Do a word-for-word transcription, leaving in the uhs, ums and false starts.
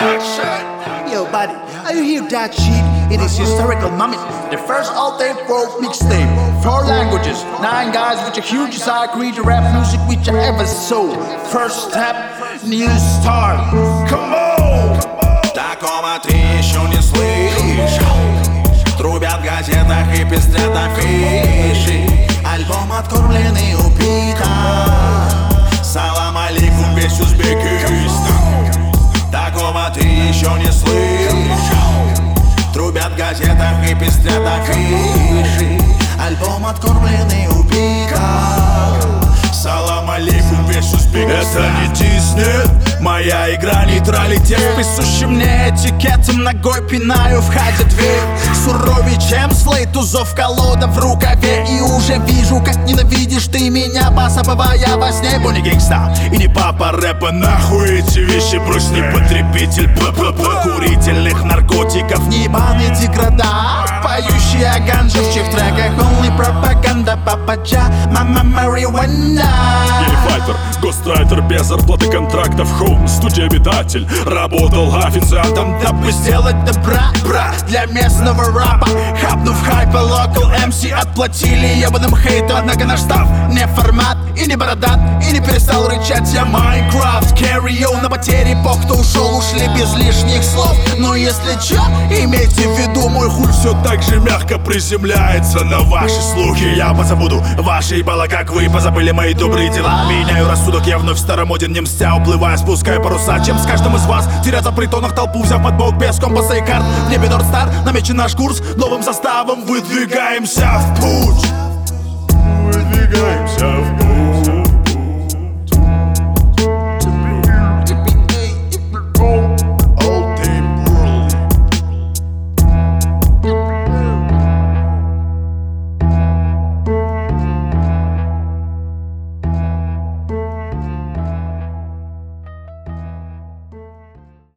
Yo, buddy, are you hear that shit? It is historical moment. The first all-time folk mixtape. Four languages, nine guys with a huge desire to create the rap music which I ever saw. First step, new start. Come on! Такого ты еще не слышал. Трубят в газетах и пестрят афиши. Альбом откормленный убитом. Салам алейкум, весь Узбекистан. Такого ты еще не слышал. Трубят в газетах и пестрят афиши. Альбом откормленный убитом. Салам алейкум, весь Узбекистан. Это не Дисней, моя игра нейтралитет. Присущий мне этикетом, ногой пинаю, входя дверь. Суровее, чем слейд, узов колода в рукаве. И уже вижу, как ненавидишь ты меня, посапывая во сне. Бонни гангста и не папа рэпа, нахуй эти вещи брось, не потребитель ППП курительных наркотиков. Неебаный деградант, поющий о ганже, в чьих треках only пропаганда. Пападжа, мама марихуана. Гейфайтер, гострайтер, без зарплаты контрактов. Хоум, студия обитатель, работал официантом, дабы сделать добра, бра, для местного рапа. Хапнув хайпа, локал эм си отплатили ебаным хейту. Однако наш став не формат и не бородат, и не перестал рычать я Майнкрафт. Carry on на потере, по кто ушел, ушли без лишних слов. Но если чё, имейте в виду, мой хуй все так же мягко приземляется на ваши слухи. Я позабуду ваши ебала, как вы позабыли мои добрые дела. Меняю рассудок, я вновь старомоден, не мстя, уплывая, спуская паруса. Чем с каждым из вас теряться в притонах толпу, взяв под бок без компаса и карт. В небе Нордстар, намечен наш курс, новым составом выдвигаемся в путь.